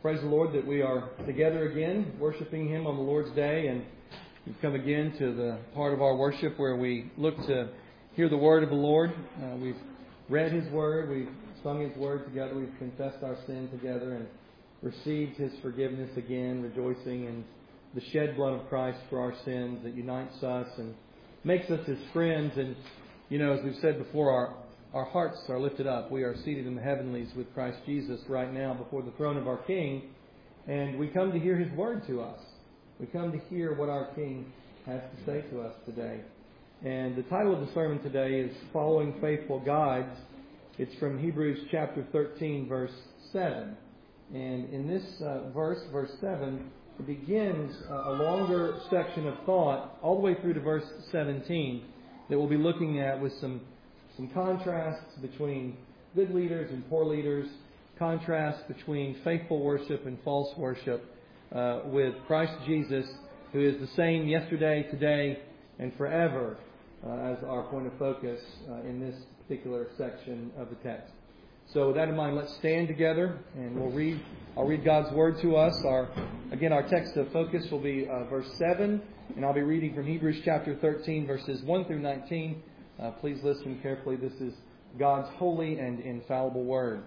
Praise the Lord that we are together again, worshiping Him on the Lord's Day. And we've come again to the part of our worship where we look to hear the Word of the Lord. We've read His Word, we've sung His Word together, we've confessed our sin together and received His forgiveness again, rejoicing in the shed blood of Christ for our sins that unites us and makes us His friends. And, you know, as we've said before, our hearts are lifted up. We are seated in the heavenlies with Christ Jesus right now before the throne of our King. And we come to hear His Word to us. We come to hear what our King has to say to us today. And the title of the sermon today is Following Faithful Guides. It's from Hebrews chapter 13, verse 7. And in this verse 7, it begins a longer section of thought all the way through to verse 17 that we'll be looking at with some contrasts between good leaders and poor leaders, contrasts between faithful worship and false worship, with Christ Jesus, who is the same yesterday, today, and forever, as our point of focus in this particular section of the text. So with that in mind, let's stand together and I'll read God's Word to us. Our text of focus will be verse 7, and I'll be reading from Hebrews chapter 13, verses 1 through 19. Please listen carefully. This is God's holy and infallible Word.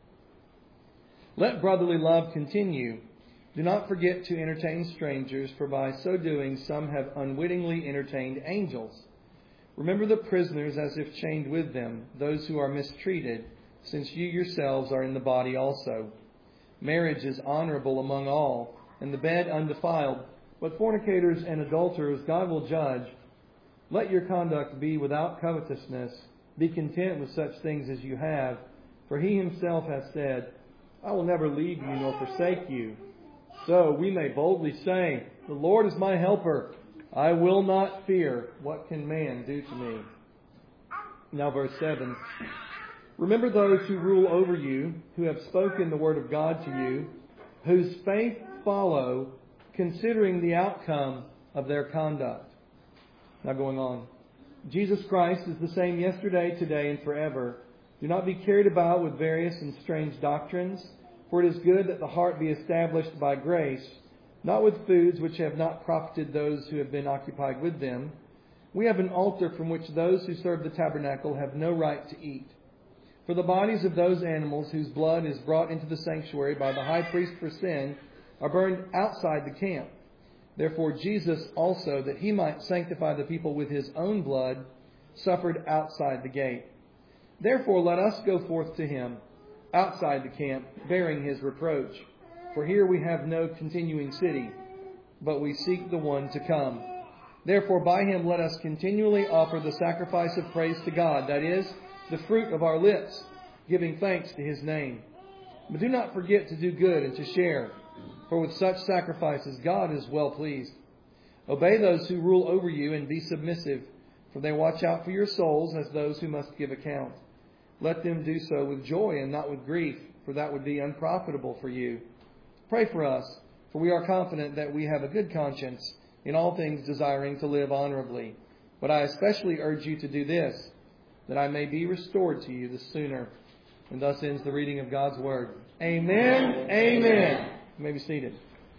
Let brotherly love continue. Do not forget to entertain strangers, for by so doing some have unwittingly entertained angels. Remember the prisoners as if chained with them, those who are mistreated, since you yourselves are in the body also. Marriage is honorable among all, and the bed undefiled, but fornicators and adulterers God will judge. Let your conduct be without covetousness. Be content with such things as you have. For He Himself has said, I will never leave you nor forsake you. So we may boldly say, the Lord is my helper. I will not fear. What can man do to me? Now verse 7. Remember those who rule over you, who have spoken the word of God to you, whose faith follow, considering the outcome of their conduct. Now going on. Jesus Christ is the same yesterday, today, and forever. Do not be carried about with various and strange doctrines, for it is good that the heart be established by grace, not with foods which have not profited those who have been occupied with them. We have an altar from which those who serve the tabernacle have no right to eat. For the bodies of those animals whose blood is brought into the sanctuary by the high priest for sin are burned outside the camp. Therefore Jesus also, that He might sanctify the people with His own blood, suffered outside the gate. Therefore let us go forth to Him, outside the camp, bearing His reproach. For here we have no continuing city, but we seek the one to come. Therefore by Him let us continually offer the sacrifice of praise to God, that is, the fruit of our lips, giving thanks to His name. But do not forget to do good and to share, for with such sacrifices God is well pleased. Obey those who rule over you and be submissive, for they watch out for your souls as those who must give account. Let them do so with joy and not with grief, for that would be unprofitable for you. Pray for us, for we are confident that we have a good conscience, in all things desiring to live honorably. But I especially urge you to do this, that I may be restored to you the sooner. And thus ends the reading of God's Word. Amen. Amen. You may be seated.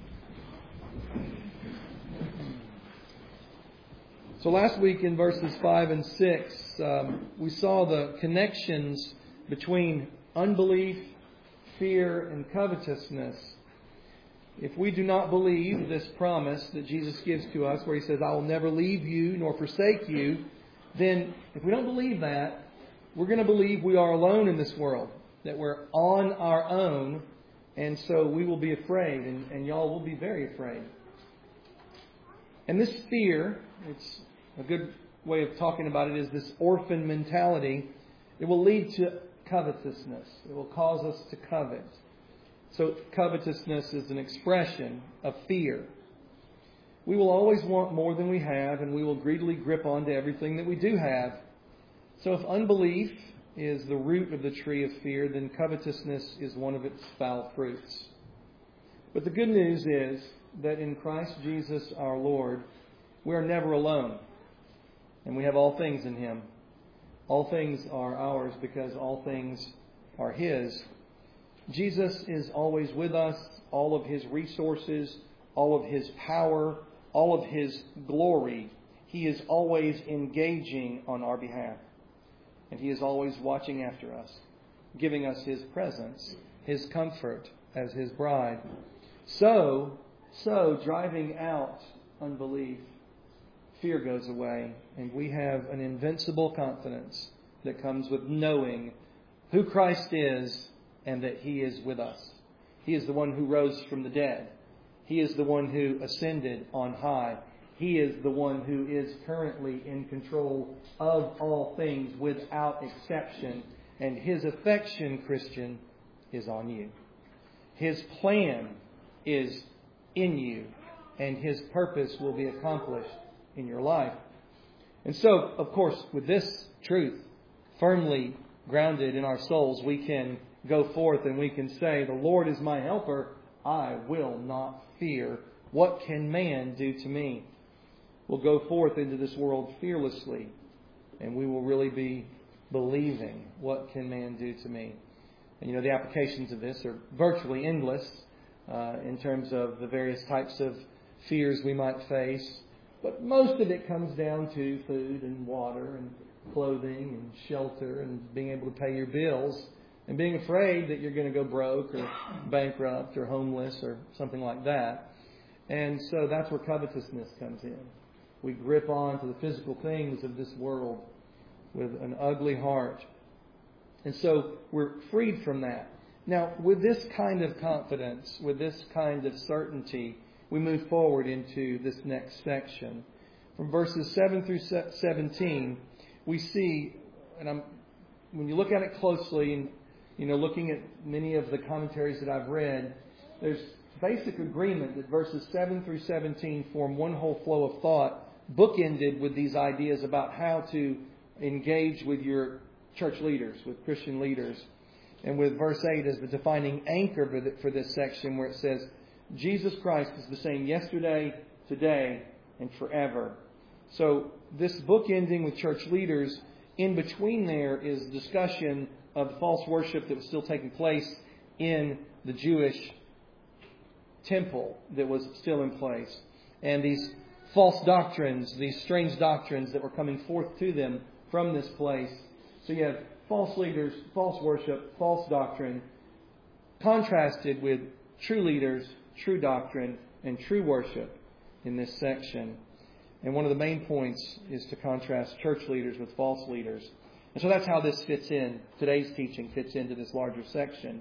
So last week in verses 5 and 6, we saw the connections between unbelief, fear, and covetousness. If we do not believe this promise that Jesus gives to us, where He says, I will never leave you nor forsake you, then if we don't believe that, we're going to believe we are alone in this world, that we're on our own, and so we will be afraid, and y'all will be very afraid. And this fear, it's a good way of talking about it, is this orphan mentality. It will lead to covetousness. It will cause us to covet. So covetousness is an expression of fear. We will always want more than we have, and we will greedily grip onto everything that we do have. So if unbelief is the root of the tree of fear, then covetousness is one of its foul fruits. But the good news is that in Christ Jesus our Lord, we are never alone. And we have all things in Him. All things are ours because all things are His. Jesus is always with us. All of His resources, all of His power, all of His glory, He is always engaging on our behalf. And He is always watching after us, giving us His presence, His comfort as His bride. So driving out unbelief, fear goes away, and we have an invincible confidence that comes with knowing who Christ is and that He is with us. He is the one who rose from the dead. He is the one who ascended on high. He is the one who is currently in control of all things without exception. And His affection, Christian, is on you. His plan is in you, and His purpose will be accomplished in your life. And so, of course, with this truth firmly grounded in our souls, we can go forth and we can say, the Lord is my helper. I will not fear. What can man do to me? We'll go forth into this world fearlessly, and we will really be believing, what can man do to me? And the applications of this are virtually endless in terms of the various types of fears we might face. But most of it comes down to food and water and clothing and shelter and being able to pay your bills and being afraid that you're going to go broke or bankrupt or homeless or something like that. And so that's where covetousness comes in. We grip on to the physical things of this world with an ugly heart. And so we're freed from that. Now, with this kind of confidence, with this kind of certainty, we move forward into this next section. From verses 7 through 17, we see, and when you look at it closely, and looking at many of the commentaries that I've read, there's basic agreement that verses 7 through 17 form one whole flow of thought, bookended with these ideas about how to engage with your church leaders, with Christian leaders. And with verse 8 as the defining anchor for this section, where it says, Jesus Christ is the same yesterday, today, and forever. So this book ending with church leaders, in between there is discussion of the false worship that was still taking place in the Jewish temple that was still in place. And these false doctrines, these strange doctrines that were coming forth to them from this place. So you have false leaders, false worship, false doctrine, contrasted with true leaders, true doctrine, and true worship in this section. And one of the main points is to contrast church leaders with false leaders. And so that's how this fits in. Today's teaching fits into this larger section.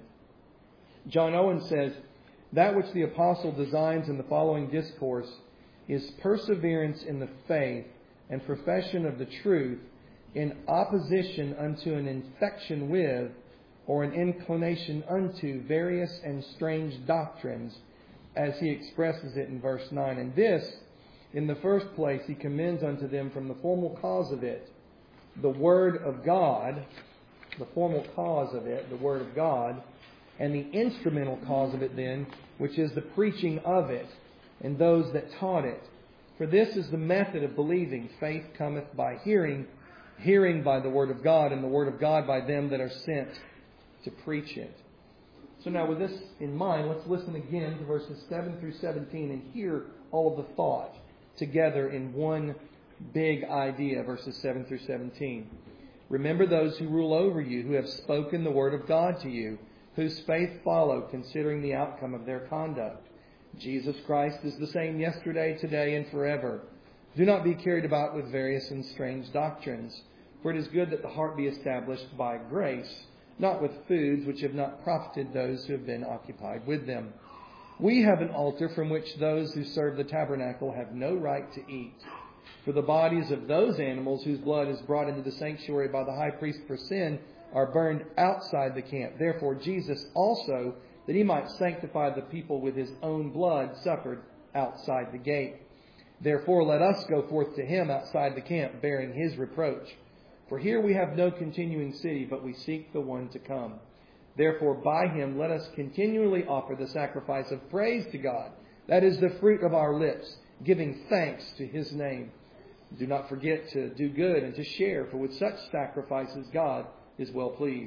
John Owen says, that which the apostle designs in the following discourse is perseverance in the faith and profession of the truth in opposition unto an infection with or an inclination unto various and strange doctrines, as he expresses it in verse 9. And this, in the first place, he commends unto them from the formal cause of it, the Word of God, the formal cause of it, the Word of God, and the instrumental cause of it then, which is the preaching of it, and those that taught it. For this is the method of believing. Faith cometh by hearing, hearing by the Word of God, and the Word of God by them that are sent to preach it. So now with this in mind, let's listen again to verses 7 through 17 and hear all of the thought together in one big idea, verses 7 through 17. Remember those who rule over you, who have spoken the Word of God to you, whose faith followed, considering the outcome of their conduct. Jesus Christ is the same yesterday, today, and forever. Do not be carried about with various and strange doctrines, for it is good that the heart be established by grace, not with foods which have not profited those who have been occupied with them. We have an altar from which those who serve the tabernacle have no right to eat. For the bodies of those animals whose blood is brought into the sanctuary by the high priest for sin are burned outside the camp. Therefore Jesus also, that he might sanctify the people with his own blood, suffered outside the gate. Therefore let us go forth to him outside the camp, bearing his reproach. For here we have no continuing city, but we seek the one to come. Therefore by him let us continually offer the sacrifice of praise to God. That is the fruit of our lips, giving thanks to his name. Do not forget to do good and to share, for with such sacrifices God is well pleased.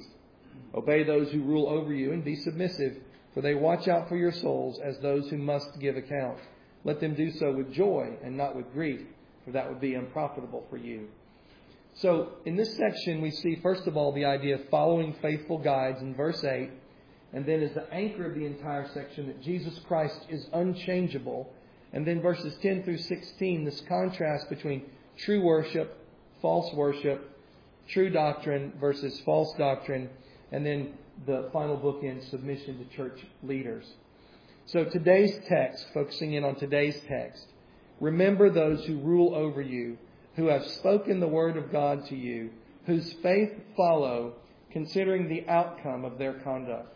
Obey those who rule over you and be submissive, for they watch out for your souls as those who must give account. Let them do so with joy and not with grief, for that would be unprofitable for you. So in this section we see first of all the idea of following faithful guides in verse 8, and then as the anchor of the entire section that Jesus Christ is unchangeable, and then verses 10 through 16, this contrast between true worship, false worship, true doctrine versus false doctrine, and then the final bookend, submission to church leaders. So today's text, focusing in on today's text, remember those who rule over you, who have spoken the word of God to you, whose faith follow, considering the outcome of their conduct.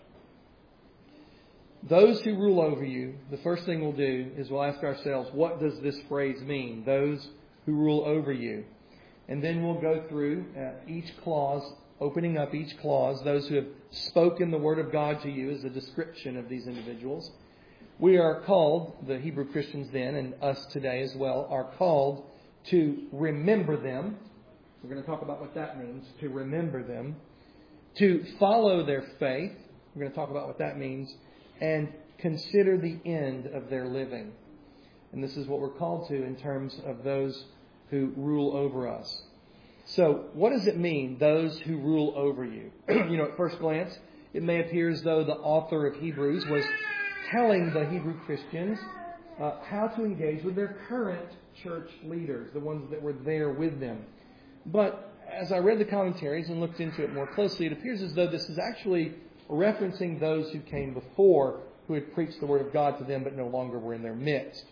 Those who rule over you, the first thing we'll do is we'll ask ourselves, what does this phrase mean? Those who rule over you. And then we'll go through each clause, opening up each clause, those who have spoken the word of God to you as a description of these individuals. We are called, the Hebrew Christians then, and us today as well, are called to remember them. We're going to talk about what that means, to remember them. To follow their faith. We're going to talk about what that means. And consider the end of their living. And this is what we're called to in terms of those who rule over us. So, what does it mean, those who rule over you? At first glance, it may appear as though the author of Hebrews was telling the Hebrew Christians how to engage with their current church leaders, the ones that were there with them. But as I read the commentaries and looked into it more closely, it appears as though this is actually referencing those who came before, who had preached the word of God to them but no longer were in their midst.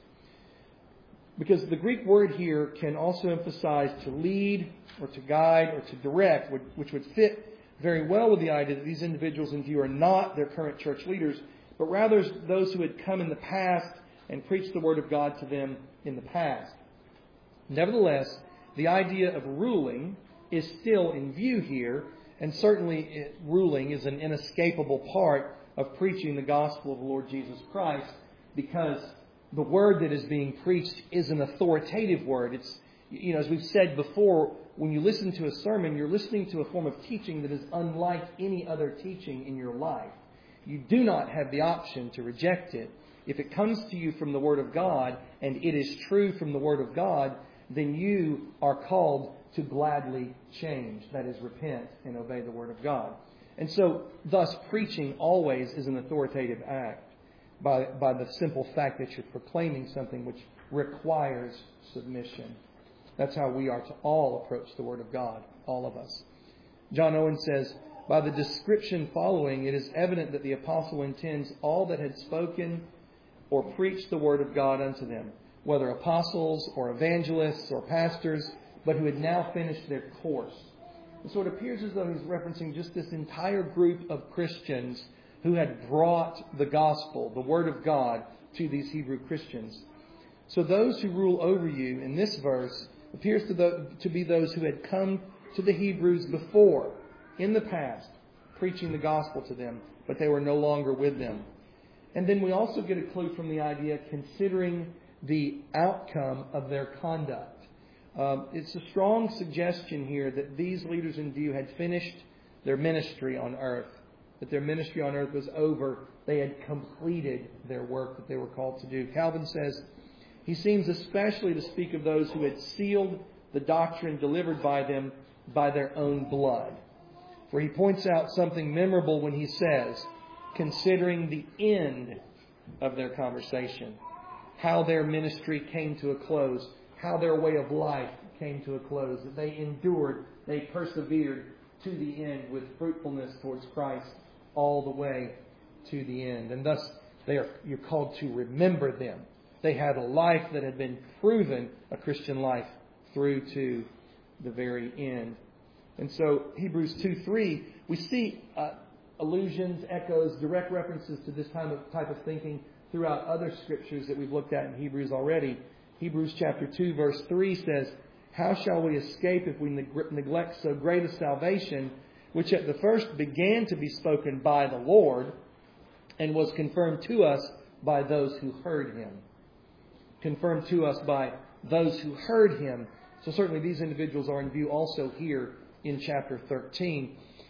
Because the Greek word here can also emphasize to lead or to guide or to direct, which would fit very well with the idea that these individuals in view are not their current church leaders, but rather those who had come in the past and preached the word of God to them in the past. Nevertheless, the idea of ruling is still in view here, and certainly ruling is an inescapable part of preaching the gospel of the Lord Jesus Christ, because the word that is being preached is an authoritative word. It's, as we've said before, when you listen to a sermon, you're listening to a form of teaching that is unlike any other teaching in your life. You do not have the option to reject it. If it comes to you from the Word of God, and it is true from the Word of God, then you are called to gladly change. That is, repent and obey the Word of God. And so, thus, preaching always is an authoritative act by the simple fact that you're proclaiming something which requires submission. That's how we are to all approach the Word of God, all of us. John Owen says, by the description following, it is evident that the apostle intends all that had spoken or preached the word of God unto them, whether apostles or evangelists or pastors, but who had now finished their course. And so it appears as though he's referencing just this entire group of Christians who had brought the gospel, the word of God, to these Hebrew Christians. So those who rule over you in this verse appears to be those who had come to the Hebrews before, in the past, preaching the gospel to them, but they were no longer with them. And then we also get a clue from the idea considering the outcome of their conduct. It's a strong suggestion here that these leaders in view had finished their ministry on earth, that their ministry on earth was over. They had completed their work that they were called to do. Calvin says, he seems especially to speak of those who had sealed the doctrine delivered by them by their own blood. For he points out something memorable when he says, considering the end of their conversation, how their ministry came to a close, how their way of life came to a close, that they endured, they persevered to the end with fruitfulness towards Christ all the way to the end. And thus, you're called to remember them. They had a life that had been proven a Christian life through to the very end. And so, Hebrews 2:3, we see allusions, echoes, direct references to this type of thinking throughout other scriptures that we've looked at in Hebrews already. Hebrews chapter 2, verse 3 says, how shall we escape if we neglect so great a salvation, which at the first began to be spoken by the Lord, and was confirmed to us by those who heard Him? Confirmed to us by those who heard Him. So certainly these individuals are in view also here in chapter 13.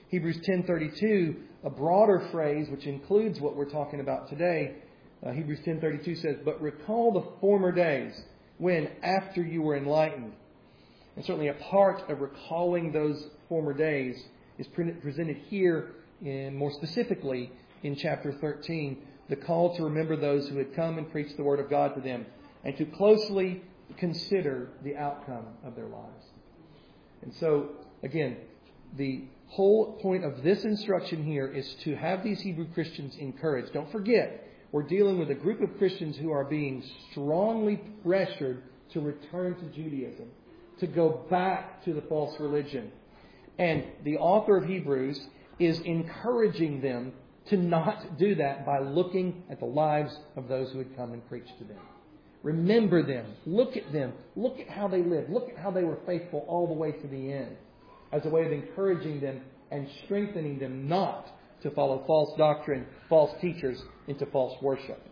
Hebrews 10:32, a broader phrase which includes what we're talking about today. Hebrews 10:32 says, "But recall the former days when, after you were enlightened." And certainly a part of recalling those former days is presented here, more specifically in chapter 13, the call to remember those who had come and preached the Word of God to them and to closely consider the outcome of their lives. And so, again, the whole point of this instruction here is to have these Hebrew Christians encouraged. Don't forget, we're dealing with a group of Christians who are being strongly pressured to return to Judaism, to go back to the false religion. And the author of Hebrews is encouraging them to not do that by looking at the lives of those who had come and preached to them. Remember them. Look at them. Look at how they lived. Look at how they were faithful all the way to the end, as a way of encouraging them and strengthening them not to follow false doctrine, false teachers, into false worship.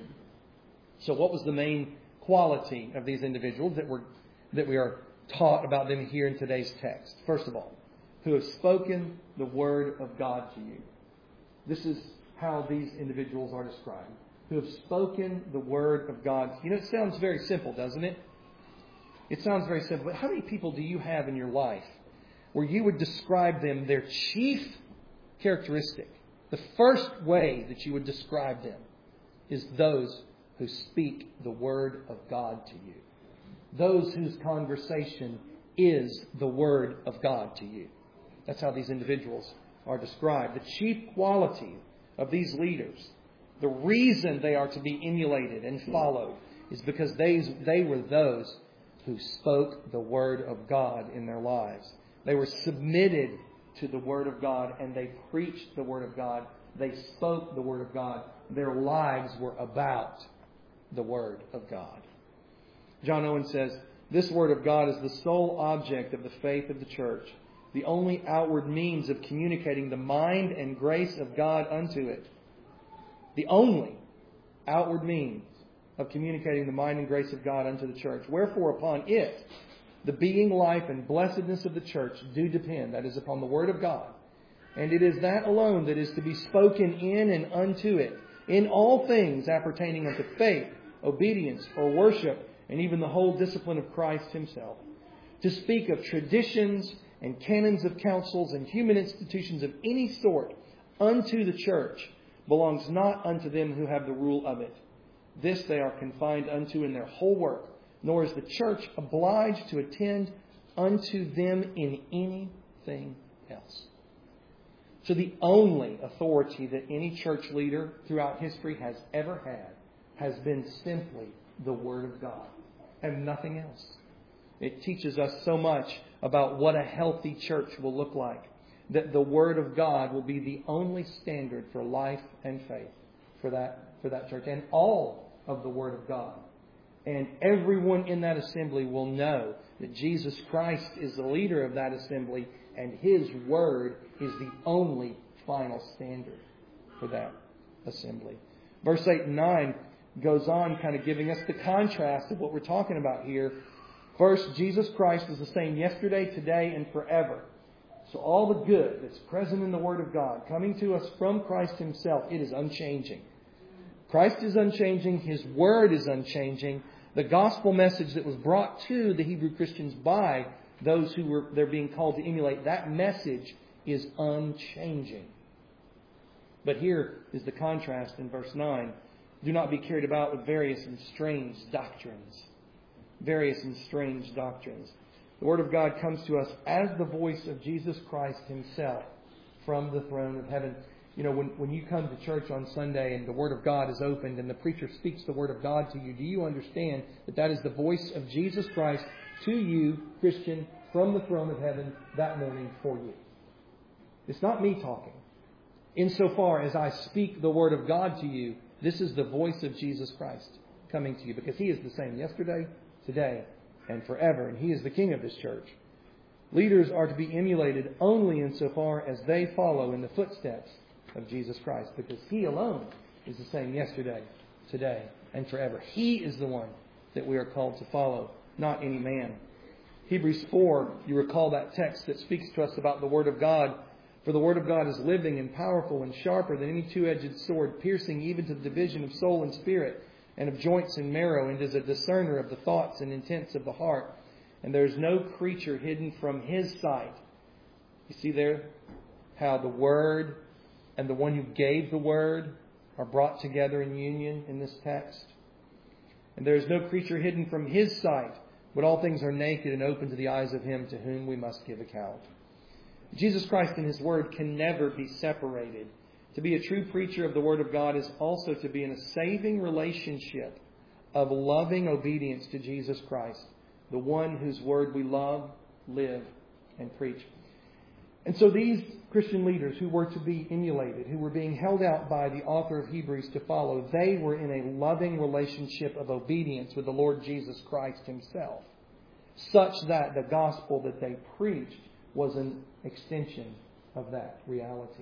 So what was the main quality of these individuals that we are taught about them here in today's text? First of all, who have spoken the Word of God to you. This is how these individuals are described. Who have spoken the Word of God. You know, it sounds very simple, doesn't it? It sounds very simple. But how many people do you have in your life where you would describe them, their chief characteristic, the first way that you would describe them is those who speak the Word of God to you. Those whose conversation is the Word of God to you. That's how these individuals are described. The chief quality of these leaders, the reason they are to be emulated and followed, is because they were those who spoke the Word of God in their lives. They were submitted to the Word of God and they preached the Word of God. They spoke the Word of God. Their lives were about the Word of God. John Owen says, "This Word of God is the sole object of the faith of the church, the only outward means of communicating the mind and grace of God unto it." The only outward means of communicating the mind and grace of God unto the church. "Wherefore upon it, the being, life, and blessedness of the church do depend," that is, upon the Word of God. "And it is that alone that is to be spoken in and unto it, in all things appertaining unto faith, obedience, or worship, and even the whole discipline of Christ Himself. To speak of traditions and canons of councils and human institutions of any sort unto the church belongs not unto them who have the rule of it. This they are confined unto in their whole work, nor is the church obliged to attend unto them in anything else." So the only authority that any church leader throughout history has ever had has been simply the Word of God and nothing else. It teaches us so much about what a healthy church will look like, that the Word of God will be the only standard for life and faith for that church, and all of the Word of God. And everyone in that assembly will know that Jesus Christ is the leader of that assembly, and His Word is the only final standard for that assembly. Verse 8 and 9 goes on kind of giving us the contrast of what we're talking about here. First, Jesus Christ is the same yesterday, today, and forever. So all the good that's present in the Word of God, coming to us from Christ Himself, it is unchanging. Christ is unchanging. His Word is unchanging. The gospel message that was brought to the Hebrew Christians by those who they're being called to emulate, that message is unchanging. But here is the contrast in verse 9. "Do not be carried about with various and strange doctrines." Various and strange doctrines. The Word of God comes to us as the voice of Jesus Christ Himself from the throne of heaven. You know, when you come to church on Sunday and the Word of God is opened and the preacher speaks the Word of God to you, do you understand that that is the voice of Jesus Christ to you, Christian, from the throne of heaven that morning for you? It's not me talking. Insofar as I speak the Word of God to you, this is the voice of Jesus Christ coming to you, because He is the same yesterday, today, and forever, and He is the King of this church. Leaders are to be emulated only insofar as they follow in the footsteps of Jesus Christ, because He alone is the same yesterday, today, and forever. He is the one that we are called to follow, not any man. Hebrews 4, you recall that text that speaks to us about the Word of God. For the Word of God is living and powerful and sharper than any two-edged sword, piercing even to the division of soul and spirit, and of joints and marrow, and is a discerner of the thoughts and intents of the heart. And there is no creature hidden from His sight. You see there how the Word and the one who gave the Word are brought together in union in this text. And there is no creature hidden from His sight, but all things are naked and open to the eyes of Him to whom we must give account. Jesus Christ and His Word can never be separated. To be a true preacher of the Word of God is also to be in a saving relationship of loving obedience to Jesus Christ, the one whose Word we love, live, and preach. And so these Christian leaders who were to be emulated, who were being held out by the author of Hebrews to follow, they were in a loving relationship of obedience with the Lord Jesus Christ Himself, such that the gospel that they preached was an extension of that reality.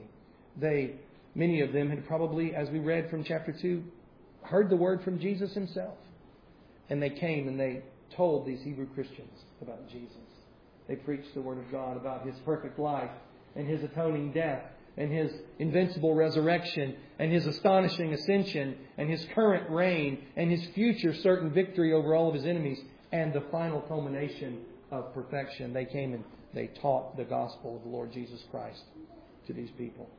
Many of them had probably, as we read from chapter 2, heard the word from Jesus Himself. And they came and they told these Hebrew Christians about Jesus. They preached the Word of God about His perfect life and His atoning death and His invincible resurrection and His astonishing ascension and His current reign and His future certain victory over all of His enemies and the final culmination of perfection. They came and they taught the gospel of the Lord Jesus Christ to these people.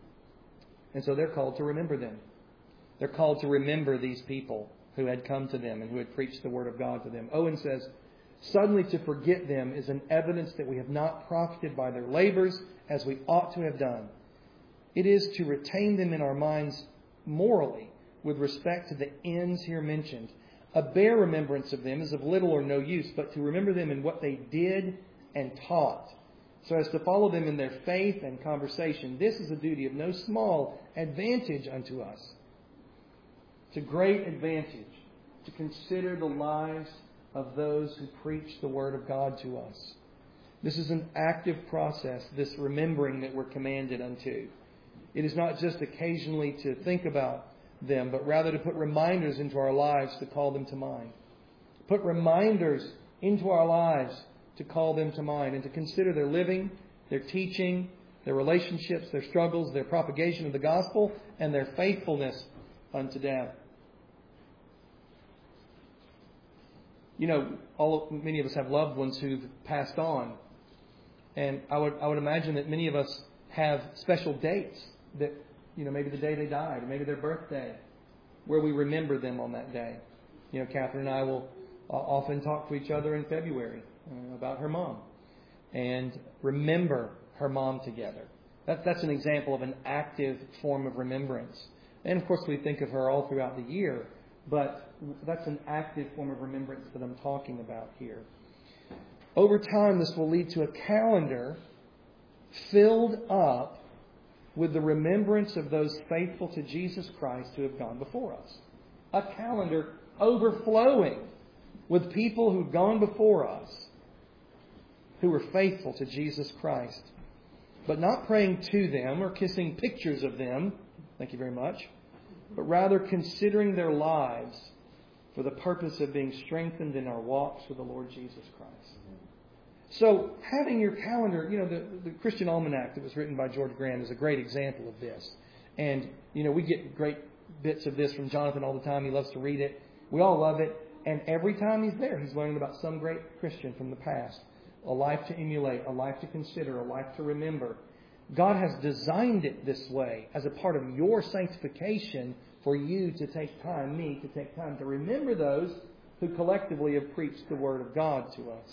And so they're called to remember them. They're called to remember these people who had come to them and who had preached the Word of God to them. Owen says, suddenly to forget them is an evidence that we have not profited by their labors as we ought to have done. It is to retain them in our minds morally with respect to the ends here mentioned. A bare remembrance of them is of little or no use, but to remember them in what they did and taught, so as to follow them in their faith and conversation. This is a duty of no small advantage unto us. It's a great advantage to consider the lives of those who preach the Word of God to us. This is an active process, this remembering that we're commanded unto. It is not just occasionally to think about them, but rather to put reminders into our lives to call them to mind. Put reminders into our lives to call them to mind and to consider their living, their teaching, their relationships, their struggles, their propagation of the gospel, and their faithfulness unto death. You know, many of us have loved ones who've passed on. And I would imagine that many of us have special dates that, maybe the day they died, or maybe their birthday, where we remember them on that day. Catherine and I will often talk to each other in February about her mom and remember her mom together. That's an example of an active form of remembrance. And of course we think of her all throughout the year, but that's an active form of remembrance that I'm talking about here. Over time, this will lead to a calendar filled up with the remembrance of those faithful to Jesus Christ who have gone before us. A calendar overflowing with people who've gone before us, who were faithful to Jesus Christ, but not praying to them or kissing pictures of them, thank you very much, but rather considering their lives for the purpose of being strengthened in our walks with the Lord Jesus Christ. So having your calendar, the Christian Almanac that was written by George Graham is a great example of this. And, we get great bits of this from Jonathan all the time. He loves to read it. We all love it. And every time he's there, he's learning about some great Christian from the past. A life to emulate, a life to consider, a life to remember. God has designed it this way as a part of your sanctification for you to take time, me to take time to remember those who collectively have preached the Word of God to us.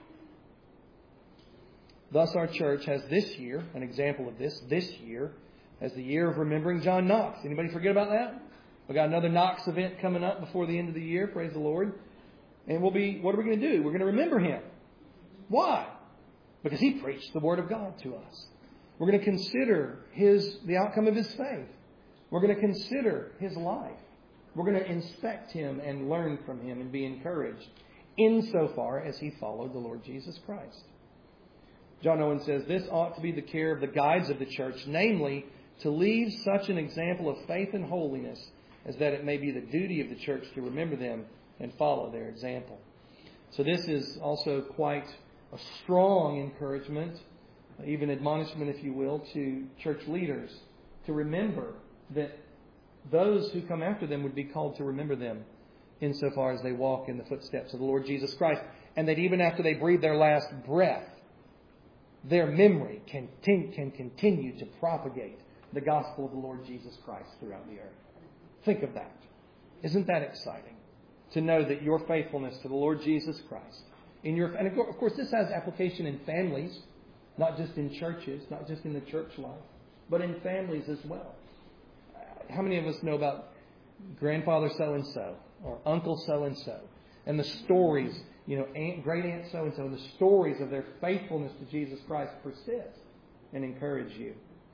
Thus our church has this year, an example of this year, as the year of remembering John Knox. Anybody forget about that? We've got another Knox event coming up before the end of the year, praise the Lord. And what are we going to do? We're going to remember him. Why? Because he preached the Word of God to us. We're going to consider the outcome of his faith. We're going to consider his life. We're going to inspect him and learn from him and be encouraged insofar as he followed the Lord Jesus Christ. John Owen says, this ought to be the care of the guides of the church, namely, to leave such an example of faith and holiness as that it may be the duty of the church to remember them and follow their example. So this is also quite a strong encouragement even admonishment, if you will, to church leaders to remember that those who come after them would be called to remember them insofar as they walk in the footsteps of the Lord Jesus Christ. And that even after they breathe their last breath, their memory can continue to propagate the gospel of the Lord Jesus Christ throughout the earth. Think of that. Isn't that exciting? To know that your faithfulness to the Lord Jesus Christ, and of course this has application in families, not just in churches, not just in the church life, but in families as well. How many of us know about grandfather so-and-so or uncle so-and-so and the stories, great aunt so-and-so, and the stories of their faithfulness to Jesus Christ persist and encourage you?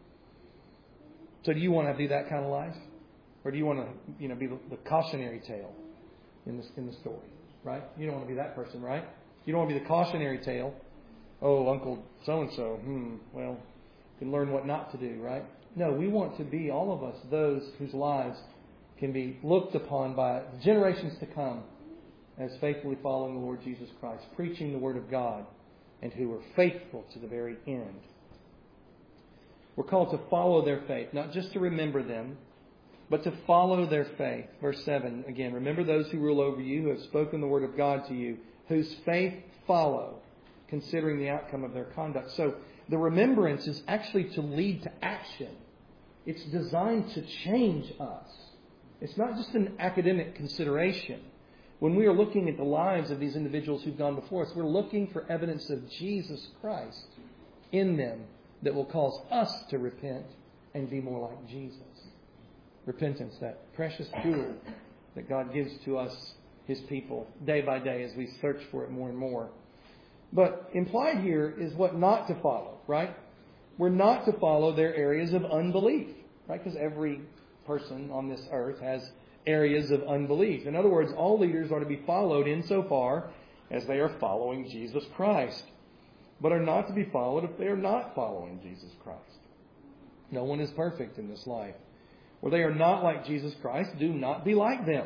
So do you want to do that kind of life? Or do you want to, be the cautionary tale in the story, right? You don't want to be that person, right? You don't want to be the cautionary tale. Oh, Uncle so-and-so, well, can learn what not to do, right? No, we want to be, all of us, those whose lives can be looked upon by generations to come as faithfully following the Lord Jesus Christ, preaching the Word of God, and who are faithful to the very end. We're called to follow their faith, not just to remember them, but to follow their faith. Verse 7, again, remember those who rule over you, who have spoken the Word of God to you, whose faith follow, considering the outcome of their conduct. So the remembrance is actually to lead to action. It's designed to change us. It's not just an academic consideration. When we are looking at the lives of these individuals who've gone before us, we're looking for evidence of Jesus Christ in them that will cause us to repent and be more like Jesus. Repentance, that precious jewel that God gives to us, His people, day by day as we search for it more and more. But implied here is what not to follow, right? We're not to follow their areas of unbelief, right? Because every person on this earth has areas of unbelief. In other words, all leaders are to be followed insofar as they are following Jesus Christ, but are not to be followed if they are not following Jesus Christ. No one is perfect in this life. Where they are not like Jesus Christ, do not be like them.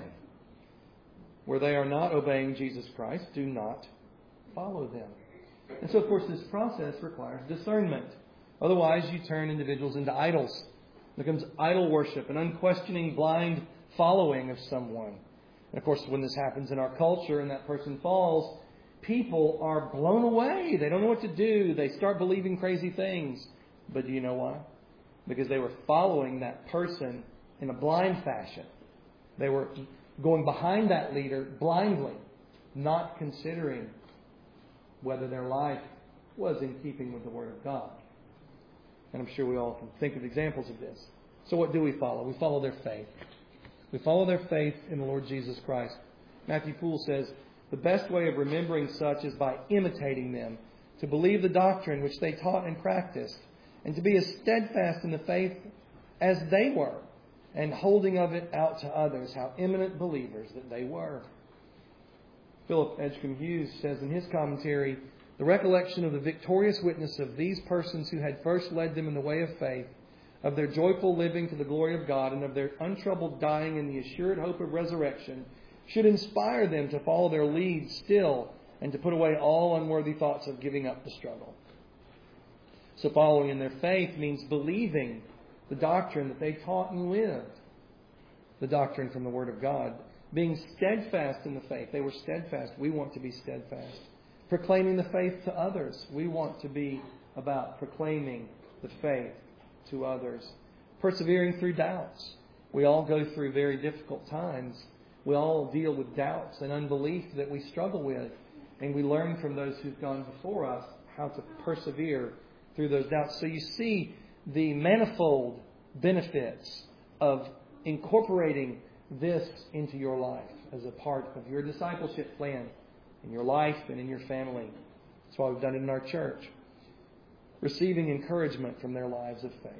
Where they are not obeying Jesus Christ, do not follow them. And so, of course, this process requires discernment. Otherwise, you turn individuals into idols. It becomes idol worship, an unquestioning blind following of someone. And, of course, when this happens in our culture and that person falls, people are blown away. They don't know what to do. They start believing crazy things. But do you know why? Because they were following that person in a blind fashion. They were going behind that leader blindly, not considering whether their life was in keeping with the Word of God. And I'm sure we all can think of examples of this. So what do we follow? We follow their faith. We follow their faith in the Lord Jesus Christ. Matthew Poole says, the best way of remembering such is by imitating them, to believe the doctrine which they taught and practiced, and to be as steadfast in the faith as they were, and holding of it out to others, how eminent believers that they were. Philip Edgecombe Hughes says in his commentary, the recollection of the victorious witness of these persons who had first led them in the way of faith, of their joyful living to the glory of God, and of their untroubled dying in the assured hope of resurrection, should inspire them to follow their lead still, and to put away all unworthy thoughts of giving up the struggle. So following in their faith means believing the doctrine that they taught and lived, the doctrine from the Word of God. Being steadfast in the faith. They were steadfast. We want to be steadfast. Proclaiming the faith to others. We want to be about proclaiming the faith to others. Persevering through doubts. We all go through very difficult times. We all deal with doubts and unbelief that we struggle with. And we learn from those who've gone before us how to persevere through those doubts. So you see the manifold benefits of incorporating this into your life as a part of your discipleship plan in your life and in your family. That's why we've done it in our church. Receiving encouragement from their lives of faith.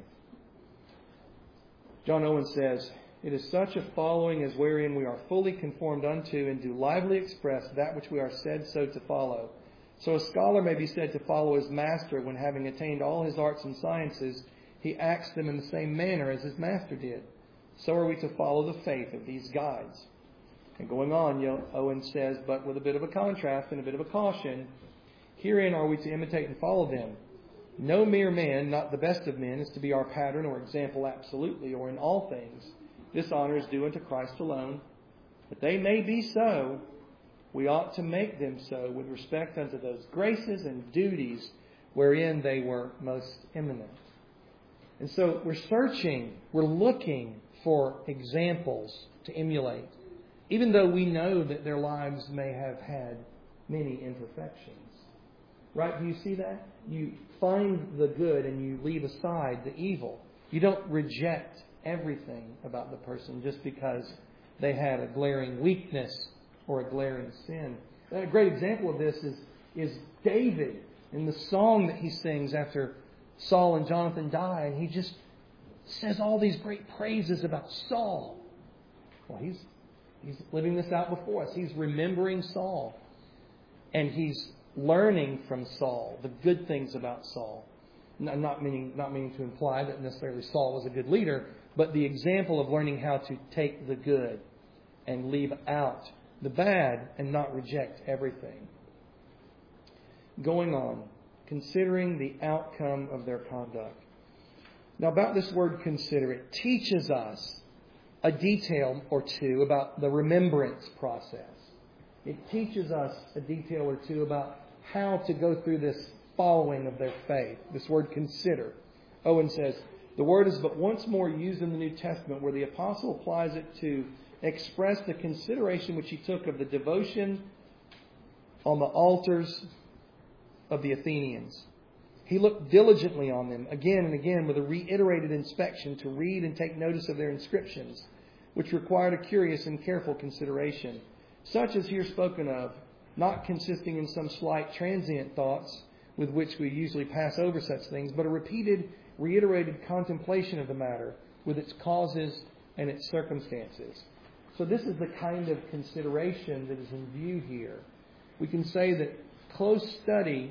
John Owen says, it is such a following as wherein we are fully conformed unto and do lively express that which we are said so to follow. So a scholar may be said to follow his master when, having attained all his arts and sciences, he acts them in the same manner as his master did. So are we to follow the faith of these guides. And going on, Owen says, but with a bit of a contrast and a bit of a caution, herein are we to imitate and follow them. No mere man, not the best of men, is to be our pattern or example absolutely or in all things. This honor is due unto Christ alone. But they may be so. We ought to make them so with respect unto those graces and duties wherein they were most eminent. And so we're searching, we're looking for examples to emulate, even though we know that their lives may have had many imperfections. Right? Do you see that? You find the good and you leave aside the evil. You don't reject everything about the person just because they had a glaring weakness or a glaring sin. A great example of this is David in the song that he sings after Saul and Jonathan die. And he just says all these great praises about Saul. Well, he's living this out before us. He's remembering Saul. And he's learning from Saul the good things about Saul. Not meaning to imply that necessarily Saul was a good leader, but the example of learning how to take the good and leave out the bad and not reject everything. Going on, considering the outcome of their conduct. Now, about this word consider, it teaches us a detail or two about the remembrance process. It teaches us a detail or two about how to go through this following of their faith. This word consider. Owen says, the word is but once more used in the New Testament where the apostle applies it to express the consideration which he took of the devotion on the altars of the Athenians. He looked diligently on them again and again with a reiterated inspection to read and take notice of their inscriptions, which required a curious and careful consideration, such as here spoken of, not consisting in some slight transient thoughts with which we usually pass over such things, but a repeated, reiterated contemplation of the matter with its causes and its circumstances. So this is the kind of consideration that is in view here. We can say that close study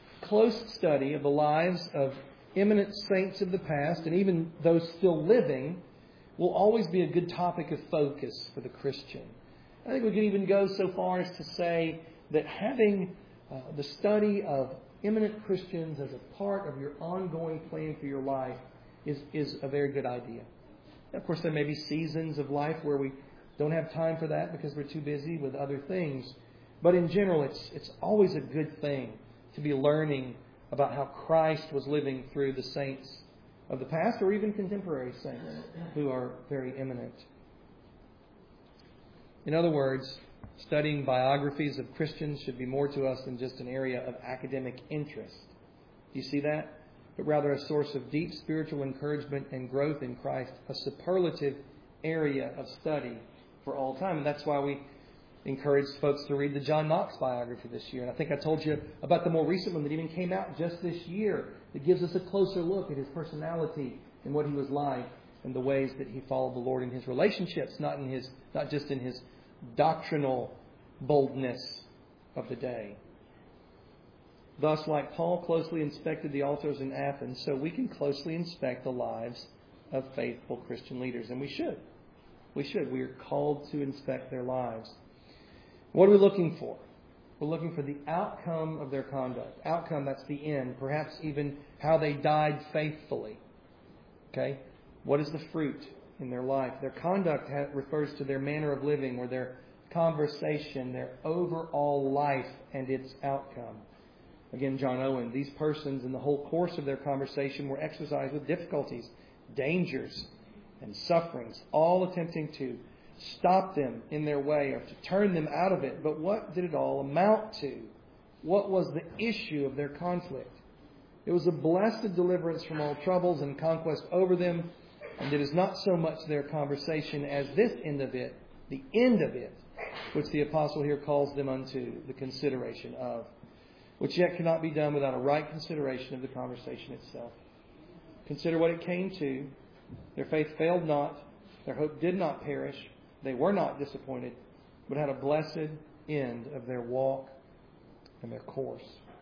of the lives of eminent saints of the past, and even those still living, will always be a good topic of focus for the Christian. I think we can even go so far as to say that having the study of eminent Christians as a part of your ongoing plan for your life is a very good idea. Of course, there may be seasons of life where we don't have time for that because we're too busy with other things. But in general, it's always a good thing to be learning about how Christ was living through the saints of the past or even contemporary saints who are very eminent. In other words, studying biographies of Christians should be more to us than just an area of academic interest. Do you see that? But rather a source of deep spiritual encouragement and growth in Christ, a superlative area of study for all time. And that's why we encouraged folks to read the John Knox biography this year. And I think I told you about the more recent one that even came out just this year that gives us a closer look at his personality and what he was like and the ways that he followed the Lord in his relationships, not just in his doctrinal boldness of the day. Thus, like Paul closely inspected the altars in Athens, so we can closely inspect the lives of faithful Christian leaders. And we should. We should. We are called to inspect their lives. What are we looking for? We're looking for the outcome of their conduct. Outcome, that's the end. Perhaps even how they died faithfully. Okay? What is the fruit in their life? Their conduct refers to their manner of living or their conversation, their overall life and its outcome. Again, John Owen, these persons in the whole course of their conversation were exercised with difficulties, dangers, and sufferings, all attempting to stop them in their way or to turn them out of it. But what did it all amount to? What was the issue of their conflict? It was a blessed deliverance from all troubles and conquest over them. And it is not so much their conversation as this end of it, the end of it, which the apostle here calls them unto the consideration of, which yet cannot be done without a right consideration of the conversation itself. Consider what it came to. Their faith failed not. Their hope did not perish. They were not disappointed, but had a blessed end of their walk and their course.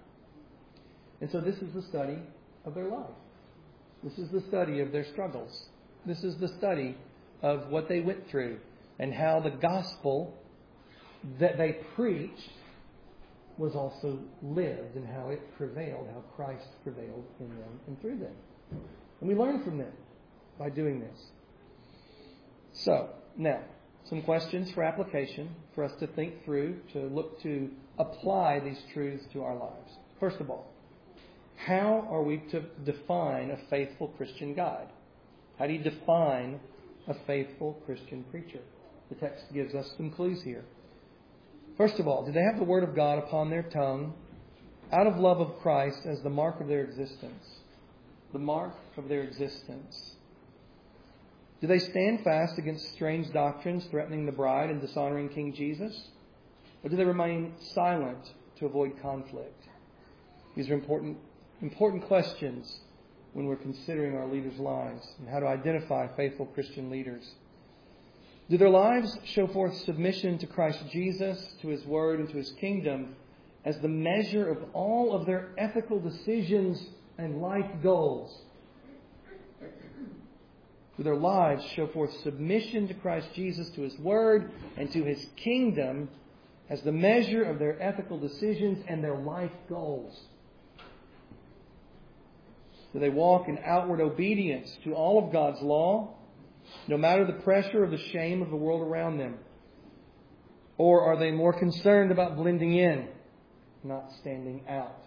And so this is the study of their life. This is the study of their struggles. This is the study of what they went through and how the gospel that they preached was also lived and how it prevailed, how Christ prevailed in them and through them. And we learn from them by doing this. So, now, some questions for application, for us to think through, to look to apply these truths to our lives. First of all, how are we to define a faithful Christian guide? How do you define a faithful Christian preacher? The text gives us some clues here. First of all, do they have the Word of God upon their tongue out of love of Christ as the mark of their existence? The mark of their existence. Do they stand fast against strange doctrines threatening the bride and dishonoring King Jesus? Or do they remain silent to avoid conflict? These are important questions when we're considering our leaders' lives and how to identify faithful Christian leaders. Do their lives show forth submission to Christ Jesus, to His Word, and to His kingdom as the measure of all of their ethical decisions and life goals? Do their lives show forth submission to Christ Jesus, to His Word, and to His kingdom as the measure of their ethical decisions and their life goals? Do they walk in outward obedience to all of God's law, no matter the pressure or the shame of the world around them? Or are they more concerned about blending in, not standing out?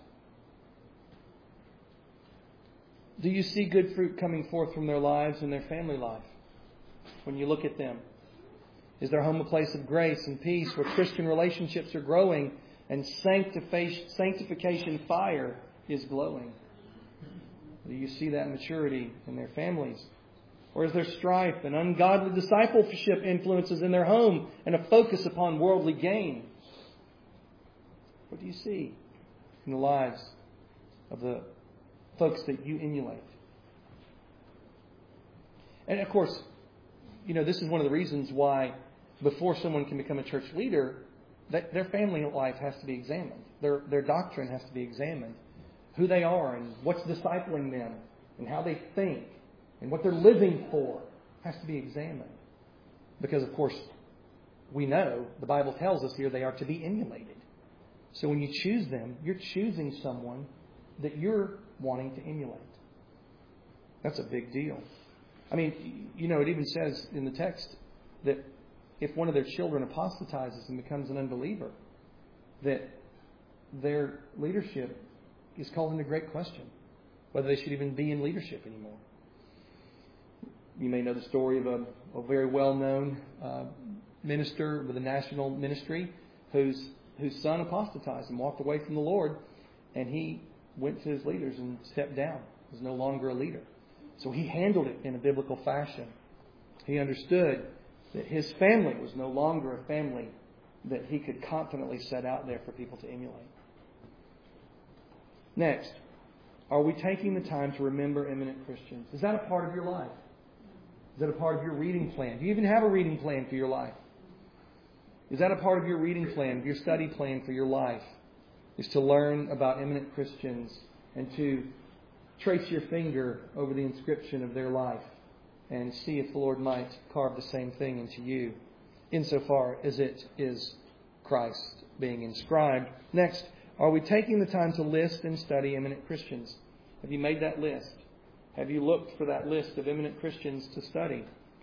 Do you see good fruit coming forth from their lives and their family life when you look at them? Is their home a place of grace and peace where Christian relationships are growing and sanctification fire is glowing? Do you see that maturity in their families? Or is there strife and ungodly discipleship influences in their home and a focus upon worldly gain? What do you see in the lives of the folks that you emulate? And of course, this is one of the reasons why before someone can become a church leader, that their family life has to be examined. Their doctrine has to be examined. Who they are and what's discipling them and how they think and what they're living for has to be examined. Because, of course, we know the Bible tells us here they are to be emulated. So when you choose them, you're choosing someone that you're wanting to emulate. That's a big deal. I mean, it even says in the text that if one of their children apostatizes and becomes an unbeliever, that their leadership is called into great question, whether they should even be in leadership anymore. You may know the story of a very well-known minister with a national ministry whose son apostatized and walked away from the Lord, and he went to his leaders and stepped down. He was no longer a leader. So he handled it in a biblical fashion. He understood that his family was no longer a family that he could confidently set out there for people to emulate. Next, are we taking the time to remember eminent Christians? Is that a part of your life? Is that a part of your reading plan? Do you even have a reading plan for your life? Is that a part of your reading plan, your study plan for your life? Is to learn about eminent Christians and to trace your finger over the inscription of their life and see if the Lord might carve the same thing into you insofar as it is Christ being inscribed. Next, are we taking the time to list and study eminent Christians? Have you made that list? Have you looked for that list of eminent Christians to study?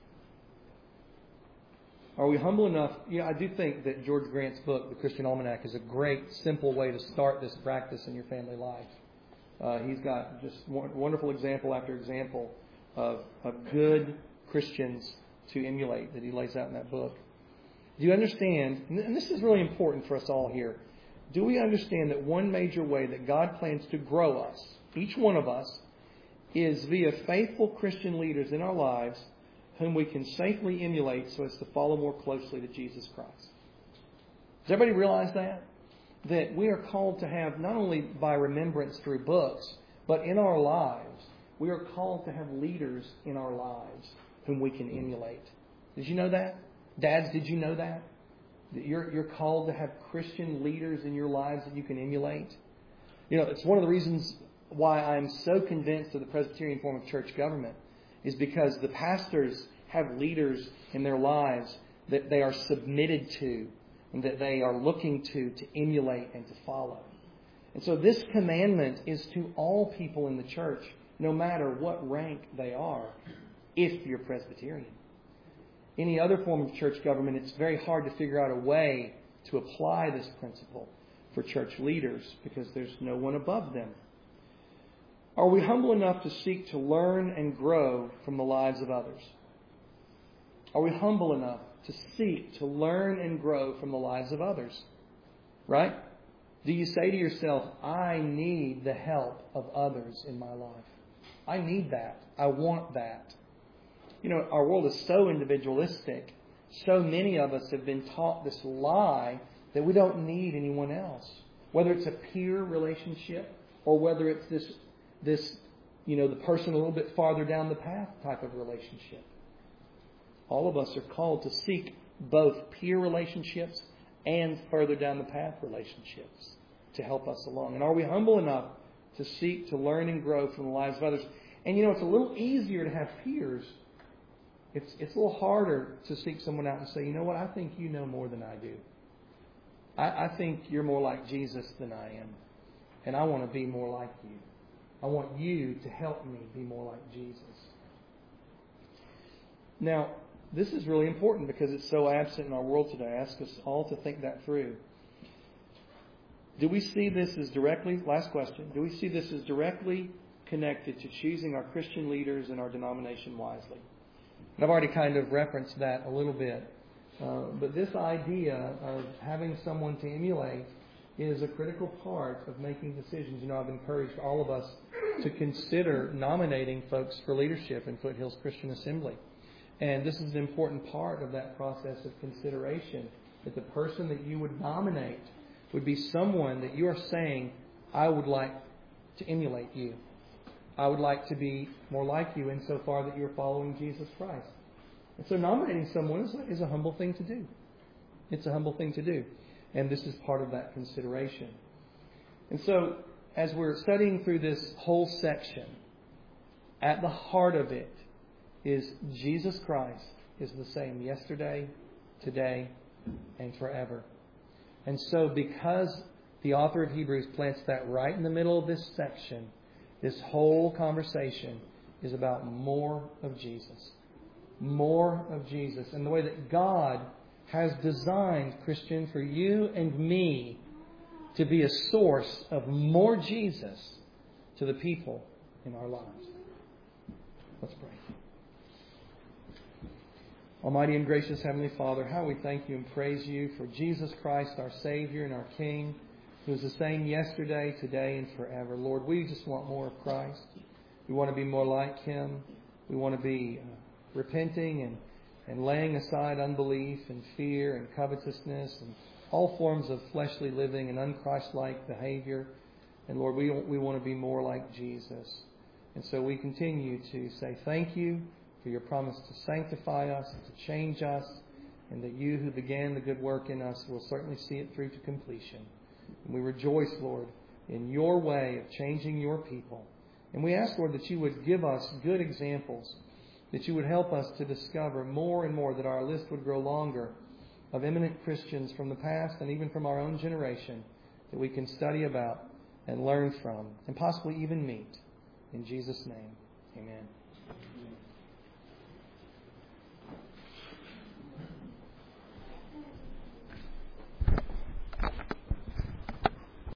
Are we humble enough? I do think that George Grant's book, The Christian Almanac, is a great, simple way to start this practice in your family life. He's got just wonderful example after example of good Christians to emulate that he lays out in that book. Do you understand, and this is really important for us all here, do we understand that one major way that God plans to grow us, each one of us, is via faithful Christian leaders in our lives whom we can safely emulate so as to follow more closely to Jesus Christ? Does everybody realize that? That we are called to have, not only by remembrance through books, but in our lives, we are called to have leaders in our lives whom we can emulate. Did you know that? Dads, did you know that? That you're called to have Christian leaders in your lives that you can emulate? It's one of the reasons why I'm so convinced of the Presbyterian form of church government is because the pastors have leaders in their lives that they are submitted to and that they are looking to emulate and to follow. And so this commandment is to all people in the church, no matter what rank they are, if you're Presbyterian. Any other form of church government, it's very hard to figure out a way to apply this principle for church leaders because there's no one above them. Are we humble enough to seek to learn and grow from the lives of others? Are we humble enough to seek to learn and grow from the lives of others? Right? Do you say to yourself, I need the help of others in my life? I need that. I want that. You know, our world is so individualistic. So many of us have been taught this lie that we don't need anyone else. Whether it's a peer relationship or whether it's this, the person a little bit farther down the path type of relationship. All of us are called to seek both peer relationships and further down the path relationships to help us along. And are we humble enough to seek to learn and grow from the lives of others? And it's a little easier to have peers. It's a little harder to seek someone out and say, you know what, I think you know more than I do. I think you're more like Jesus than I am. And I want to be more like you. I want you to help me be more like Jesus. Now, this is really important because it's so absent in our world today. I ask us all to think that through. Do we see this as directly, last question, do we see this as directly connected to choosing our Christian leaders and our denomination wisely? And I've already kind of referenced that a little bit. But this idea of having someone to emulate is a critical part of making decisions. I've encouraged all of us to consider nominating folks for leadership in Foothills Christian Assembly. And this is an important part of that process of consideration, that the person that you would nominate would be someone that you are saying, I would like to emulate you. I would like to be more like you insofar that you're following Jesus Christ. And so nominating someone is a humble thing to do. It's a humble thing to do. And this is part of that consideration. And so, as we're studying through this whole section, at the heart of it is Jesus Christ is the same yesterday, today, and forever. And so, because the author of Hebrews plants that right in the middle of this section, this whole conversation is about more of Jesus. More of Jesus. And the way that God has designed, Christian, for you and me to be a source of more Jesus to the people in our lives. Let's pray. Almighty and gracious Heavenly Father, how we thank you and praise you for Jesus Christ, our Savior and our King, who is the same yesterday, today, and forever. Lord, we just want more of Christ. We want to be more like Him. We want to be repenting and laying aside unbelief and fear and covetousness and all forms of fleshly living and unchristlike behavior. And Lord, we want to be more like Jesus. And so we continue to say thank you for your promise to sanctify us, to change us, and that you who began the good work in us will certainly see it through to completion. And we rejoice, Lord, in your way of changing your people. And we ask, Lord, that you would give us good examples, that you would help us to discover more and more, that our list would grow longer, of eminent Christians from the past and even from our own generation that we can study about and learn from and possibly even meet. In Jesus' name, amen.